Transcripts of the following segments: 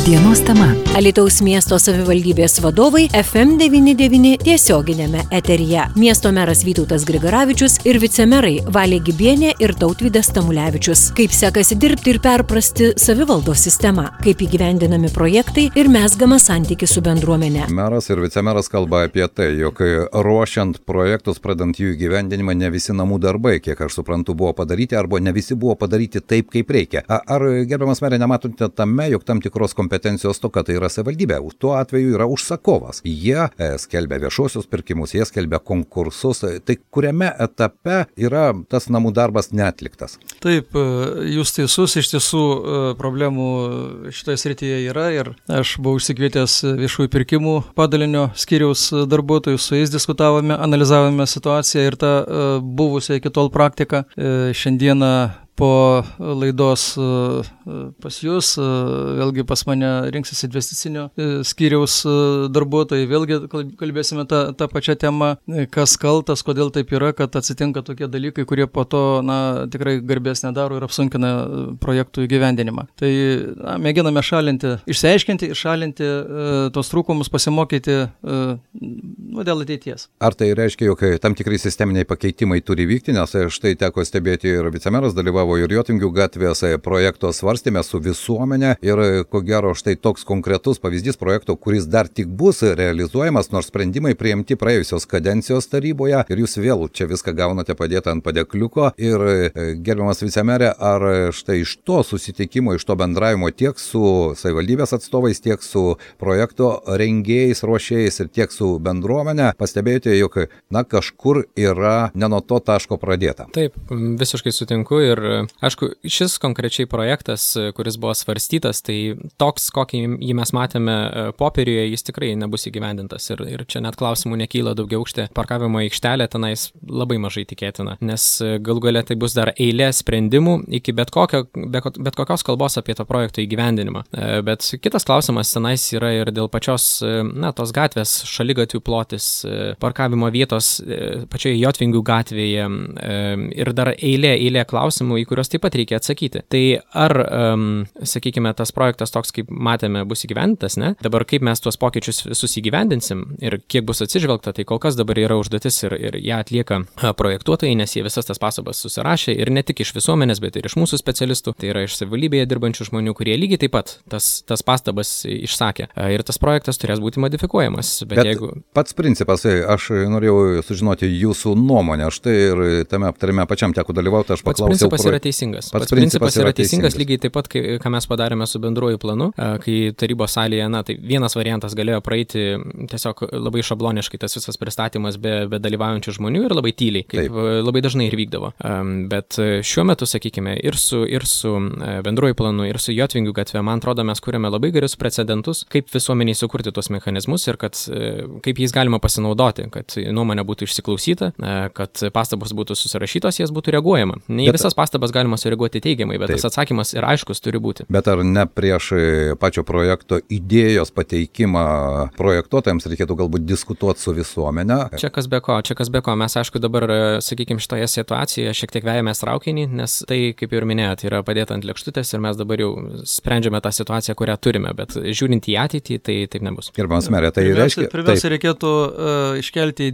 Dienos tema. Alytaus miesto savivaldybės vadovai FM99 tiesioginėme eteryje. Miesto meras Vytautas Grigaravičius ir vicemerai Valė Gibienė ir Tautvydas Tamulevičius. Kaip sekasi dirbti ir perprasti savivaldos sistemą, kaip įgyvendinami projektai ir mezgama santykis su bendruomenė. Meras ir vicemeras kalba apie tai, jog ruošiant projektus, pradant jų įgyvendinimą, ne visi namų darbai, kiek aš suprantu, buvo padaryti arba ne visi buvo padaryti taip, kaip reikia. Ar gerbiamas merė nematote tame, jog tam tikros kompetencijos toka tai yra savivaldybė? Tuo atveju yra užsakovas. Jie skelbia viešuosius pirkimus, jie skelbia konkursus. Tai kuriame etape yra tas namų darbas neatliktas? Taip, jūs teisus, iš tiesų problemų šitoje srityje yra ir aš buvau išsikvietęs viešųjų pirkimų padalinio skyriaus darbuotojus, su jais diskutavome, analizavome situaciją ir tą buvusią iki tol praktiką. Šiandieną po laidos pas jūs, vėlgi pas mane rinksis investicinio skyriaus darbuotojai, vėlgi kalbėsime tą pačią temą, kas kaltas, kodėl taip yra, kad atsitinka tokie dalykai, kurie po to tikrai garbės nedaro ir apsunkina projektų įgyvendinimą. Tai mėginame išsiaiškinti ir šalinti tos trūkumus, pasimokyti dėl ateities. Ar tai reiškia, jog tam tikrai sisteminiai pakeitimai turi vykti, nes štai teko stebėti ir vicemeras dalyvavo ir Jotingių gatvės projekto svarstėme su visuomenė ir ko gero štai toks konkretus pavyzdys projekto, kuris dar tik bus realizuojamas, nors sprendimai priimti praėjusios kadencijos taryboje ir jūs vėl čia viską gaunate padėtą ant padėkliuko. Ir gerbiamas vicemerė, ar štai iš to susitikimo, iš to bendravimo tiek su savivaldybės atstovais, tiek su projekto rengėjais, ruošėjais ir tiek su bendruomenė pastebėjote, jog kažkur yra ne nuo to taško pradėta? Taip, visiškai sutinku ir aišku, šis konkrečiai projektas, kuris buvo svarstytas, tai toks, kokį jį mes matėme popieriuje, jis tikrai nebus įgyvendintas ir čia net klausimų nekyla, daugiaaukštė parkavimo aikštelė tenais labai mažai tikėtina, nes galų gale tai bus dar eilė sprendimų iki bet kokios kalbos apie to projekto įgyvendinimą. Bet kitas klausimas tenais yra ir dėl pačios, tos gatvės, šaligatvių plotis, parkavimo vietos pačioje Jotvingių gatvėje ir dar eilė klausimų, į kuriuos taip pat reikia atsakyti. Tai ar, sakykime, tas projektas toks, kaip matėme, bus įgyvendintas, ne? Dabar kaip mes tuos pokyčius visus įgyvendinsim ir kiek bus atsižvelgta, tai kol kas dabar yra užduotis ir ją atlieka projektuotojai, nes jie visas tas pastabas susirašė ir ne tik iš visuomenės, bet ir iš mūsų specialistų, tai yra iš savivaldybėje dirbančių žmonių, kurie lygiai taip pat tas pastabas išsakė. Ir tas projektas turės būti modifikuojamas. Bet pats principas, aš norėjau sužinoti jūsų nuomonę, štai ir tame aptarime pačiam teko dalyvauti, aš paklausiau. Pats principas yra teisingas, lygiai taip pat, ką mes padarėme su bendruoju planu, kai tarybos salėje, tai vienas variantas galėjo praeiti tiesiog labai šabloniškai tas visas pristatymas be dalyvaujančių žmonių ir labai tyliai, kaip labai dažnai ir vykdavo. Bet šiuo metu, sakykime, ir su bendruoju planu, ir su Jotvingių gatve, man atrodo, mes kuriame labai gerus precedentus, kaip visuomeniai sukurti tuos mechanizmus ir kaip jais galima pasinaudoti, kad nuomonė būtų išsiklausyta, kad pastabos būtų susirašytos, jas būtų reaguojama. Ne visas pastabas galima sureaguoti teigiamai, bet tas atsakymas ir aiškus turi būti. Bet ar ne prieš pačio projekto idėjos pateikimą projektuotojams reikėtų galbūt diskutuoti su visuomenė? Čia kas be ko. Mes, aišku, dabar, sakykime, šitoje situacijoje šiek tiek vejamės traukinį, nes tai, kaip ir minėjote, yra padėta ant lėkštutės ir mes dabar jau sprendžiame tą situaciją, kurią turime, bet žiūrint į ateitį, tai taip nebus. Gerbiamas merė, tai reiškia... Pirmiausia, reikėtų iškelti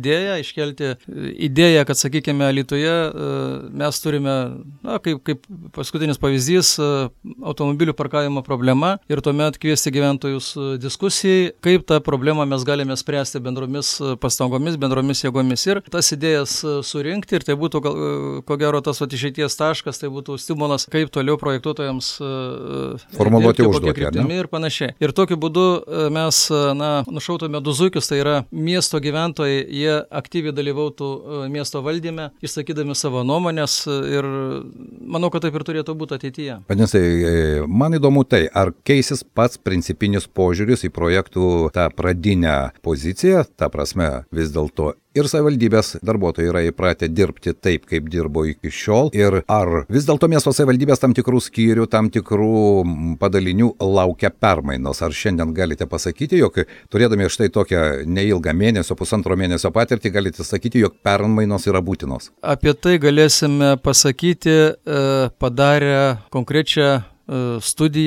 idėją, kad, sakykime, Alytuje mes turime, kaip paskutinis pavyzdys, automobilių parkavimo problema ir tuomet kviesti gyventojus diskusijai, kaip tą problemą mes galime spręsti bendromis pastangomis, bendromis jėgomis ir tas idėjas surinkti ir tai būtų, ko gero, tas išeities taškas, tai būtų stimulas, kaip toliau projektuotojams formuluoti užduotį ir panašiai. Ir tokiu būdu mes nušautume du zuikius, tai yra miesto gyventojai, jie aktyviai dalyvautų miesto valdyme, išsakydami savo nuomonės ir manau, kad taip ir turėtų būti ateityje. Vadinasi, man įdomu tai, ar keisis pats principinis požiūris į projektų tą pradinę poziciją, ta prasme vis dėlto ir savivaldybės darbuotojai yra įpratę dirbti taip, kaip dirbo iki šiol, ir ar vis dėlto miesto savivaldybės tam tikrų skyrių, tam tikrų padalinių laukia permainos. Ar šiandien galite pasakyti, jog turėdami štai tokią neilgą pusantro mėnesio patirtį, galite sakyti, jog permainos yra būtinos? Apie tai galėsime pasakyti padarę konkrečią studiją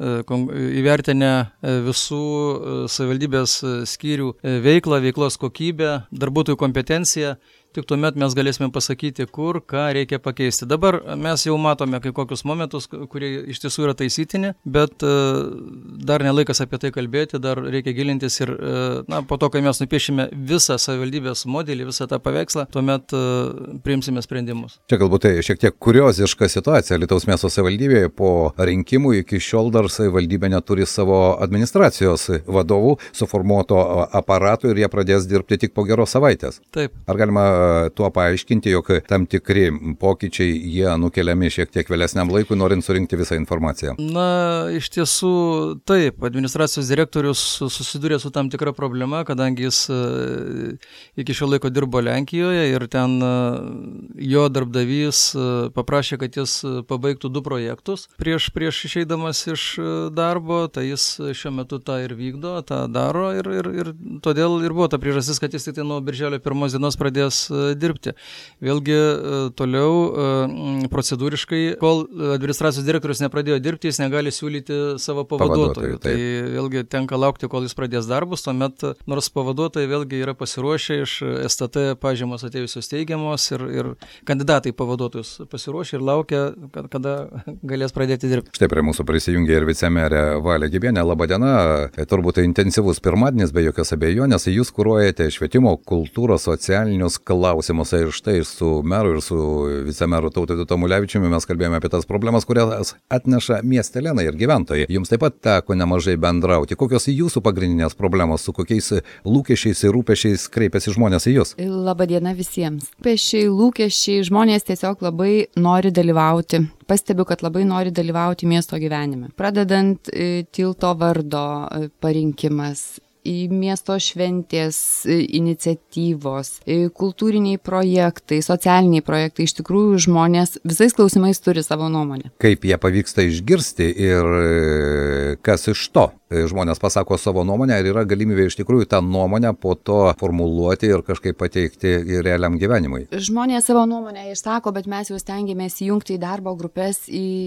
įvertinę visų savivaldybės skyrių veiklą, veiklos kokybę, darbuotojų kompetenciją, tik tuomet mes galėsime pasakyti, kur, ką reikia pakeisti. Dabar mes jau matome kai kokius momentus, kurie iš tiesų yra taisytini, bet dar nelaikas apie tai kalbėti, dar reikia gilintis ir po to, kai mes nupiešime visą savivaldybės modelį, visą tą paveikslą, tuomet priimsime sprendimus. Čia galbūt tai šiek tiek kurioziška situacija. Alytaus miesto savivaldybėje po rinkimų iki šiol dar savivaldybė neturi savo administracijos vadovų suformuoto aparatų ir jie pradės dirbti tik po geros savaitės. Taip. Ar galima tuo paaiškinti, jog tam tikri pokyčiai jie nukeliami šiek tiek vėlesniam laikui, norint surinkti visą informaciją? Iš tiesų taip, administracijos direktorius susidūrė su tam tikra problema, kadangi jis iki šio laiko dirbo Lenkijoje ir ten jo darbdavys paprašė, kad jis pabaigtų 2 projektus prieš išeidamas iš darbo, tai jis šiuo metu tą ir vykdo, tą daro ir todėl ir buvo ta priežastis, kad jis tik nuo birželio 1 dienos pradės dirbti. Vėlgi toliau procedūriškai, kol administracijos direktorius nepradėjo dirbti, jis negali siūlyti savo pavaduotojų. Tai vėlgi tenka laukti, kol jis pradės darbus, tuomet nors pavaduotojai vėlgi yra pasiruošę iš STT pažymos atėjusios teigiamos ir kandidatai pavaduotojus pasiruošę ir laukia, kada galės pradėti dirbti. Štai prie mūsų prisijungė ir vicemerė Valė Gibienė. Labą dieną. Turbūt intensyvus pirmadienis, be jokios abejonės. Jūs kuruojate švietimo, kultūros, socialinius klausimus. Ir štai su meru ir su vicemeru Tautvydu Tamulevičiumi mes kalbėjome apie tas problemas, kurias atneša miestelėnai ir gyventojai. Jums taip pat teko nemažai bendrauti. Kokios jūsų pagrindinės problemos, su kokiais lūkesčiais ir rūpesčiais kreipiasi žmonės į jūs? Labadiena visiems. Lūkesčiai, žmonės tiesiog labai nori dalyvauti. Pastebiu, kad labai nori dalyvauti miesto gyvenime. Pradedant tilto vardo parinkimas, į miesto šventės iniciatyvos, kultūriniai projektai, socialiniai projektai. Iš tikrųjų, žmonės visais klausimais turi savo nuomonę. Kaip ją pavyksta išgirsti ir kas iš to? Žmonės pasako savo nuomonę ir yra galimybė iš tikrųjų tą nuomonę po to formuluoti ir kažkaip pateikti realiam gyvenimui. Žmonės savo nuomonę išsako, bet mes jau stengiamės įjungti į darbo grupės,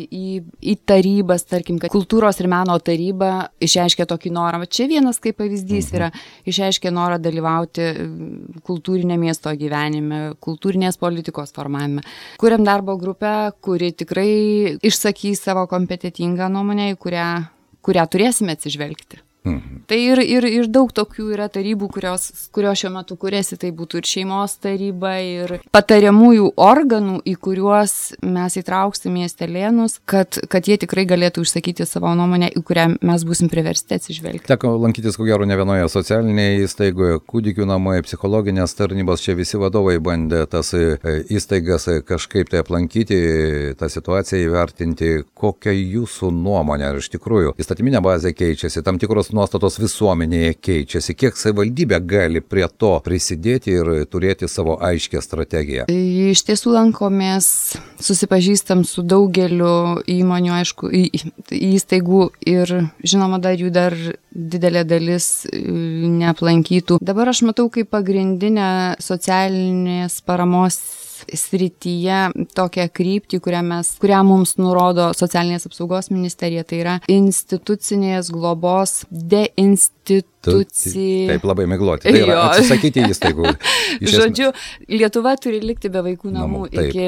į tarybas, tarkim, kad kultūros ir meno taryba išreiškė tokį norą. Čia vienas kaip pavyzdys yra, išreiškė norą dalyvauti kultūrinė miesto gyvenime, kultūrinės politikos formavime. Kuriam darbo grupę, kuri tikrai išsakys savo kompetentingą nuomonę, į kurią turėsime atsižvelgti. Tai ir daug tokių yra tarybų, kurios šiuo metu kuriasi, tai būtų ir šeimos taryba, ir patariamųjų organų, į kuriuos mes įtrauksime miestelėnus, kad jie tikrai galėtų išsakyti savo nuomonę, į kurią mes būsim priversti atsižvelgti. Teko lankytis, ko gero, ne vienoje socialinėje įstaigoje, kūdikių namai, psichologinės tarnybos, čia visi vadovai bandė tas įstaigas kažkaip tai aplankyti, tą situaciją įvertinti, kokia jūsų nuomonė, ar iš tikrųjų įstatyminė bazė keičiasi, tam tikros nuostatos visuomenėje keičiasi, kiek savivaldybė gali prie to prisidėti ir turėti savo aiškę strategiją? Iš tiesų lankomės, susipažįstam su daugeliu įmonių, aišku, įstaigų ir žinoma dar didelė dalis neaplankytų. Dabar aš matau kaip pagrindinę socialinės paramos srityje tokią kryptį, kurią mums nurodo Socialinės apsaugos ministerija, tai yra institucinės globos deinstitucija. Taip, labai migloti. Tai yra atsisakyti įstaigų. Žodžiu, Lietuva turi likti be vaikų namų iki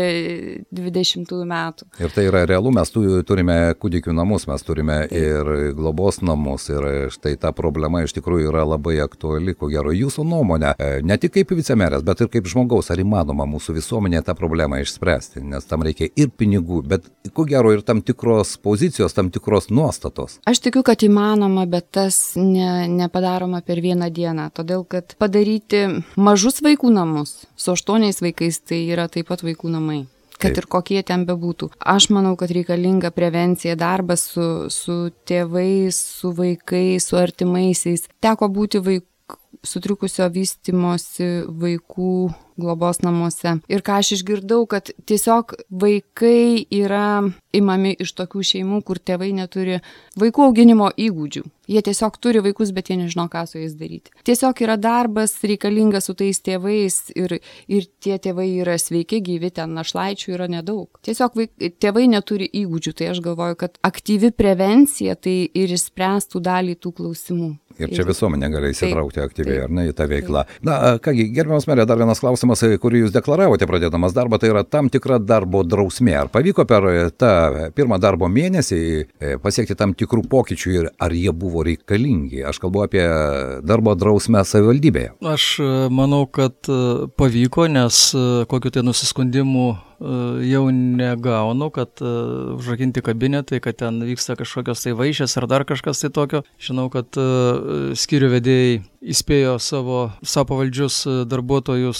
20 metų. Ir tai yra realu, mes turime kūdikių namus, mes turime ir globos namus ir štai ta problema iš tikrųjų yra labai aktuali, ko gero jūsų nuomonė, ne tik kaip vicemerės, bet ir kaip žmogaus, ar įmanoma mūsų visuomenė tą problemą išspręsti, nes tam reikia ir pinigų, bet ko gero ir tam tikros pozicijos, tam tikros nuostatos. Aš tikiu, kad įmanoma, bet tas nepadaroma per vieną dieną, todėl kad padaryti mažus vaikų namus su 8 vaikais, tai yra taip pat vaikų namai. Kad ir kokie ten bebūtų. Aš manau, kad reikalinga prevencija, darbas su tėvais, su vaikais, su artimaisiais. Teko būti sutrikusio vystymosi vaikų globos namuose. Ir ką aš išgirdau, kad tiesiog vaikai yra imami iš tokių šeimų, kur tėvai neturi vaikų auginimo įgūdžių. Jie tiesiog turi vaikus, bet jie nežino, ką su jais daryti. Tiesiog yra darbas reikalingas su tais tėvais ir tie tėvai yra sveiki, gyvi, ten našlaičių yra nedaug. Tiesiog tėvai neturi įgūdžių, tai aš galvoju, kad aktyvi prevencija tai ir išspręstų dalį tų klausimų. Ir čia visuomenė gali įsitraukti aktyviai, ar ne, į tą veiklą. Na, kągi, gerbiamas merė, dar vienas klausimas, kurį jūs deklaravote pradėdamas darbą, tai yra tam tikra darbo drausmė. Ar pavyko per tą pirmą darbo mėnesį pasiekti tam tikrų pokyčių ir ar jie buvo reikalingi? Aš kalbu apie darbo drausmę savivaldybėje. Aš manau, kad pavyko, nes kokiu tai nusiskundimų jau negaunu, kad užrakinti kabinetai, kad ten vyksta kažkokios tai vaišės ar dar kažkas tai tokio. Žinau, kad skyrių vedėjai įspėjo savo pavaldžius darbuotojus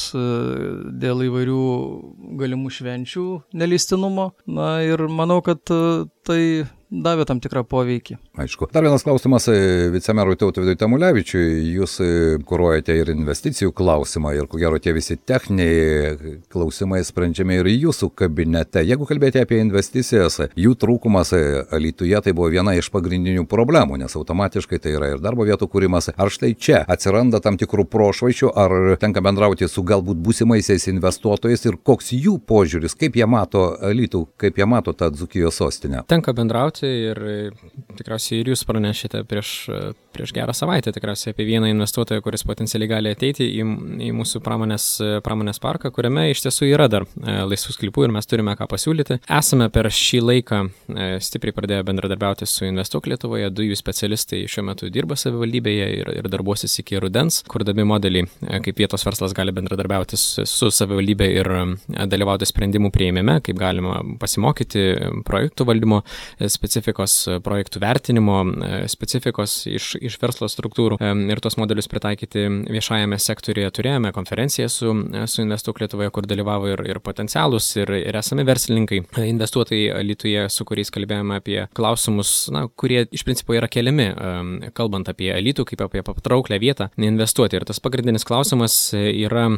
dėl įvairių galimų švenčių neleistinumo. Na ir manau, kad tai davė tam tikrą poveikį. Aišku. Dar vienas klausimas vicemerui Tautvydui Tamulevičiui. Jūs kuruojate ir investicijų klausimą ir ko gero tie visi techniniai klausimai sprendžiami ir jūsų kabinete. Jeigu kalbėti apie investicijas, jų trūkumas Alytuje tai buvo viena iš pagrindinių problemų, nes automatiškai tai yra ir darbo vietų kūrimas. Ar štai čia atsiranda tam tikrų prošvaičių, ar tenka bendrauti su galbūt būsimaisiais investuotojais ir koks jų požiūris, kaip jie mato Alytų, kaip jie mato tą Dzūkijos sostinę? Tenka bendrauti ir tikriausiai ir jūs pranešite prieš gerą savaitę tikriausiai apie vieną investuotoją, kuris potencialiai gali ateiti į mūsų pramonės parką, kuriame iš tiesų yra dar laisvų sklypų ir mes turime ką pasiūlyti. Esame per šį laiką stipriai pradėję bendradarbiauti su Investuok Lietuvoje, 2 jų specialistai šiuo metu dirba savivaldybėje ir darbuosis iki rudens, kurdami modelį, kaip vietos verslas gali bendradarbiauti su savivaldybė ir dalyvauti sprendimų priėmime, kaip galima pasimokyti projektų valdymo specifikos, projektų vertinimo specifikos iš verslo struktūrų ir tos modelius pritaikyti viešajame sektoriuje. Turėjome konferenciją su Investuok Lietuvoje, kur dalyvavo ir potencialus, ir esami verslininkai, investuotojai Alytuje, su kuriais kalbėjome apie klausimus, kurie iš principo yra keliami, kalbant apie Alytų kaip apie patrauklę vietą investuoti. Ir tas pagrindinis klausimas yra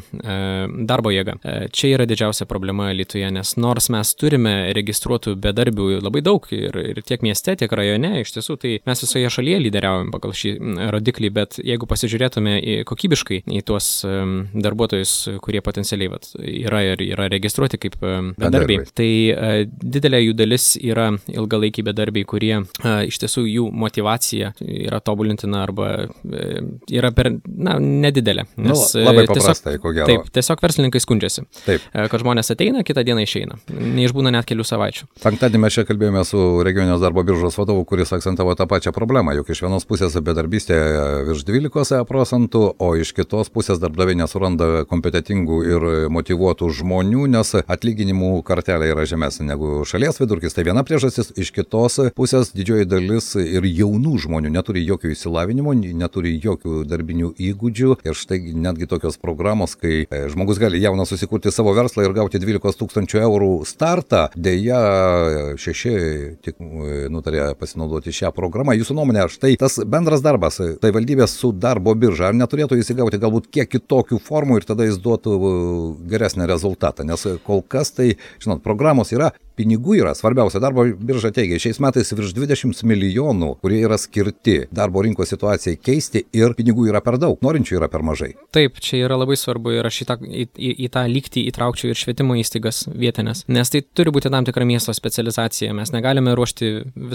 darbo jėga. Čia yra didžiausia problema Alytuje, nes nors mes turime registruotų bedarbių labai daug ir tiek mieste, tiek rajone, iš tiesų tai mes visoje šalyje lyderiaujam pagal šį rodiklį, bet jeigu pasižiūrėtume kokybiškai į tuos darbuotojus, kurie potencialiai yra registruoti kaip bedarbiai, tai didelė jų dalis yra ilgalaikiai bedarbiai, kurie iš tiesų jų motyvacija yra tobulintina arba yra nedidelė. Nes labai paprastai, ko gero. Taip, tiesiog verslininkai skundžiasi, kad žmonės ateina, kitą dieną išeina. Neišbūna net kelių savaičių. Penktadienį mes čia kalbėjome su regioninės darbo biržos vadovu, kuris akcentavo tą pačią problemą, juk iš vienos pusės bedarbystė virš 12%, o iš kitos pusės darbdaviai nesuranda kompetentingų ir motyvuotų žmonių, nes atlyginimų kartelė yra žemesnė negu šalies vidurkis. Tai viena priežastis, iš kitos pusės didžioji dalis ir jaunų žmonių neturi jokio išsilavinimo, neturi jokių darbinių įgūdžių ir štai netgi tokios programos, kai žmogus gali jaunas susikurti savo verslą ir gauti 12 000 eurų startą, dėja 6 tik nutarė pasinaudoti šią programą. Jūsų nuomonė, štai tas bendras darbas, tai valdybės su darbo birža, ar neturėtų įsigauti galbūt kiek kitokių formų ir tada jis duotų geresnį rezultatą, nes kol kas tai, žinot, programos yra, pinigų yra, svarbiausia, darbo birža teigia, šiais metais virš 20 milijonų, kurie yra skirti darbo rinkos situacijai keisti ir pinigų yra per daug, norinčių yra per mažai. Taip, čia yra labai svarbu ir aš į tą lygtį įtraukčiau ir švietimo įstaigas vietinės, nes tai turi būti tam tikra miesto specializacija, mes negalime ruošti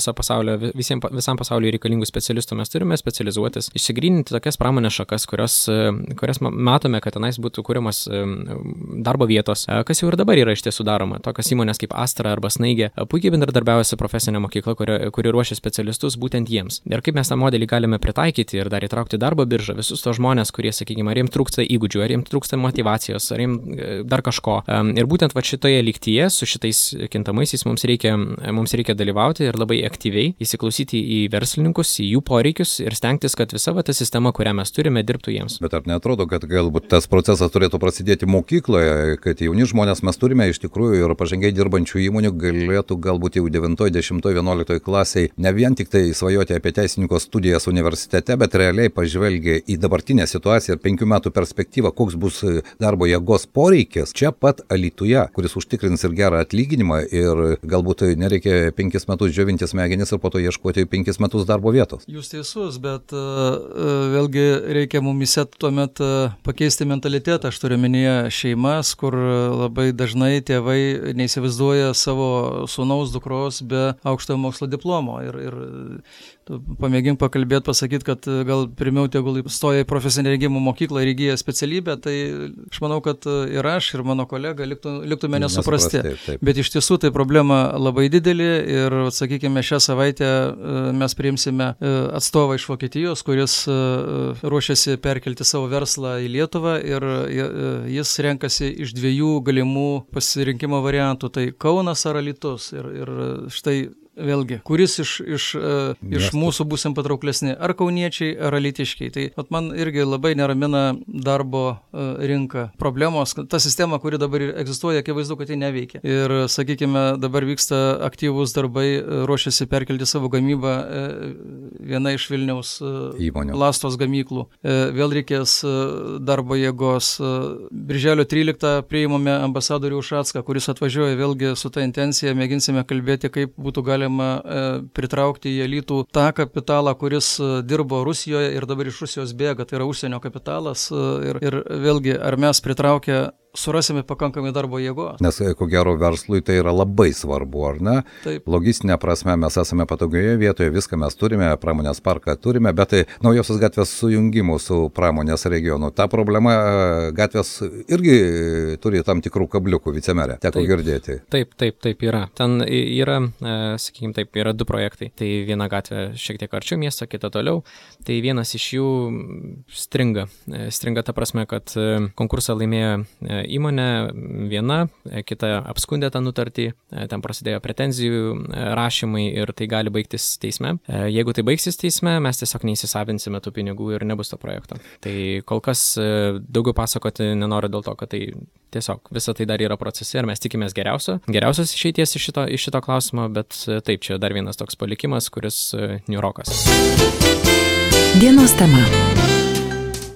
visam pasauliu reikalingų specialistų, mes turime specializuotis, išsigryninti tokias pramonės šakas, kurias matome, kad tenais būtų kūrimas darbo vietos, kas jau ir dabar yra iš tiesų daroma, tokios įmonės kaip Astra arba Snaigė puikiai bendradarbiauja su profesinė mokykla, kuri ruošia specialistus būtent jiems. Ir kaip mes tą modelį galime pritaikyti ir dar įtraukti darbo biržą, visus tos žmonės, kurie, sakykime, ar jiems trūksta įgūdžių, ar jiems trūksta motyvacijos, ar jiems dar kažko. Ir būtent šitoje lygtyje su šitais kintamaisiais mums reikia dalyvauti ir labai aktyviai įsiklausyti į verslininkus, į jų poreikius ir stengtis, kad visa ta sistema, kurią mes turime, dirbtų jiems. Bet ar neatrodo, kad galbūt tas procesas turėtų prasidėti mokykloje, kad jauni žmonės mes turime iš tikrųjų ir pažangiai dirbančių įmonių, įmonių galėtų galbūt jau 9, 10, 11 klasiai ne vien tik tai svajoti apie teisininko studijas universitete, bet realiai pažvelgia į dabartinę situaciją ir 5 metų perspektyvą, koks bus darbo jėgos poreikis čia pat Alytuje, kuris užtikrins ir gerą atlyginimą ir galbūt nereikia 5 metus džiovinti smegenis ir po to ieškoti 5 metus darbo vietos. Jūs teisus, bet vėlgi reikia mumise tuomet pakeisti mentalitetą. Aš turiu minėję šeimas, kur labai dažnai tėvai neįsivaizduoja savo sūnaus dukros be aukštojo mokslo diplomo. Ir pamėgink pakalbėti, pasakyti, kad gal pirmiau tegul stoja į profesinę rengimo mokyklą ir įgyja specialybę, tai aš manau, kad ir aš, ir mano kolega liktume nesuprasti. Taip. Bet iš tiesų tai problema labai didelė ir, sakykime, šią savaitę mes priimsime atstovą iš Vokietijos, kuris ruošiasi perkelti savo verslą į Lietuvą ir jis renkasi iš 2 galimų pasirinkimo variantų, tai Kaunas ar Alytus. Ir štai vėlgi, kuris iš mūsų būsim patrauklesni, ar kauniečiai, ar alytiškiai. Tai man irgi labai neramina darbo rinka. Problemos, ta sistema, kuri dabar egzistuoja, akivaizdu, kad tai neveikia. Ir, sakykime, dabar vyksta aktyvūs darbai, ruošiasi perkelti savo gamybą viena iš Vilniaus įmonių. Lastos gamyklų. Vėl reikės darbo jėgos. Birželio 13 priimame ambasadorių Ušacką, kuris atvažiuoja vėlgi su ta intencija, mėginsime kalbėti, kaip būtų galima pritraukti į Alytų tą kapitalą, kuris dirbo Rusijoje ir dabar iš Rusijos bėga, tai yra užsienio kapitalas. Ir vėlgi, ar mes pritraukę surasime pakankamai darbo jėgos. Nes, ko gero, verslui tai yra labai svarbu, ar ne? Taip. Logistinė prasme mes esame patogioje vietoje, viską mes turime, pramonės parką turime, bet tai Naujosios gatvės sujungimų su pramonės regionu. Ta problema gatvės irgi turi tam tikrų kabliukų, vicemerė, teko girdėti. Taip yra. Ten yra, sakykime, taip, yra 2 projektai. Tai viena gatvė šiek tiek arčiau miesto, kita toliau. Tai vienas iš jų stringa. Stringa ta prasme, kad konkursą laimėjo įmonė viena, kita apskundė tą nutartį, ten prasidėjo pretenzijų rašymai ir tai gali baigtis teisme. Jeigu tai baigsis teisme, mes tiesiog neįsisavinsime tų pinigų ir nebus to projekto. Tai kol kas daugiau pasakoti nenoriu dėl to, kad tai tiesiog visą tai dar yra procese ir mes tikimės geriausios išeities iš šito klausimo, bet taip, čia dar vienas toks palikimas, kuris niūrokas. Dienos tema.